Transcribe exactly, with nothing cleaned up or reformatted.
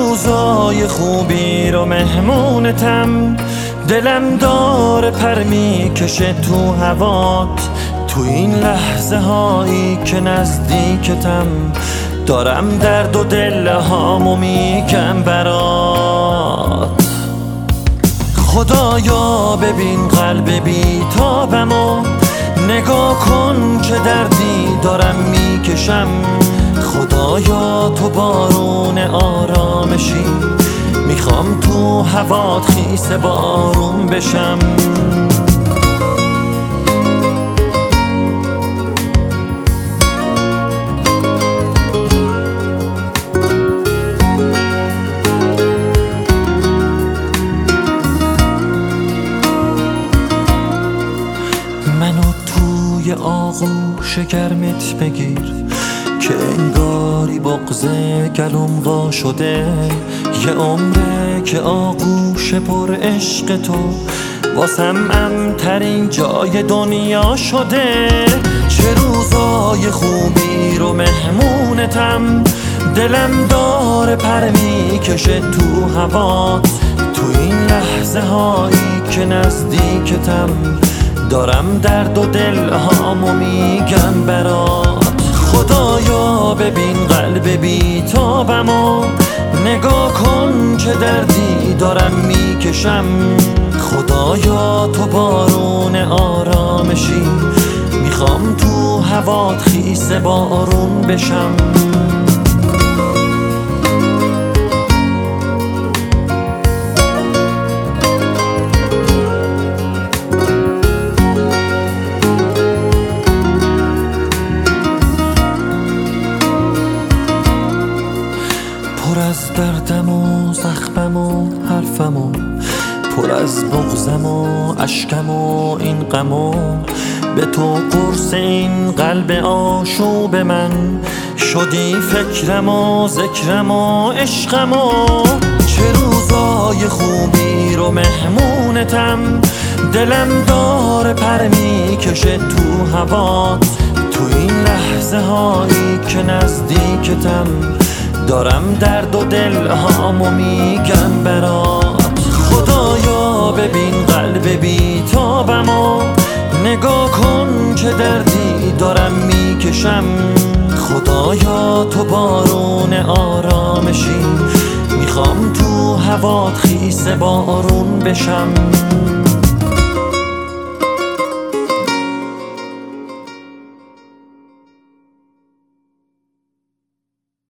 روزای خوبی رو مهمونتم، دلم داره پر میکشه تو هوات. تو این لحظه هایی که نزدیکتم، دارم درد و دل هامو میگم برات. خدایا ببین قلب بیتابمو، نگاه کن چه دردی دارم میکشم. خدایا تو بارون آرامشی، میخوام تو هوات خیس بارون بشم. منو توی آغوش گرمت بگیر که انگاری بغض گلوم وا شده. یه عمره که آغوش پر عشق تو واسم امن‌ترین جای دنیا شده. چه روزای خوبی رو مهمونتم، دلم داره پر میکشه تو هوات. تو این لحظه هایی که نزدیکتم، دارم درد و دل هامو میگم برات. خدایا ببین قلب بیتابمو، نگاه کن چه دردی دارم میکشم. خدایا تو بارون آرامشی، میخوام تو هوات خیس بارون بشم. پر از دردم و زخمم و حرفم و پر از بغضم و اشکم و این غم و به تو قرص این قلب آشوب من شدی. فکرم و ذکرم و عشقم و چه روزای خوبی رو مهمونتم، دلم داره پر میکشه تو هوات. تو این لحظه هایی که نزدیکتم، دارم درد و دل هامو میگم برات. خدایا ببین قلب بیتابمو، نگاه کن چه دردی دارم میکشم. خدایا تو بارون آرامشی، میخوام تو هوات خیس بارون بشم.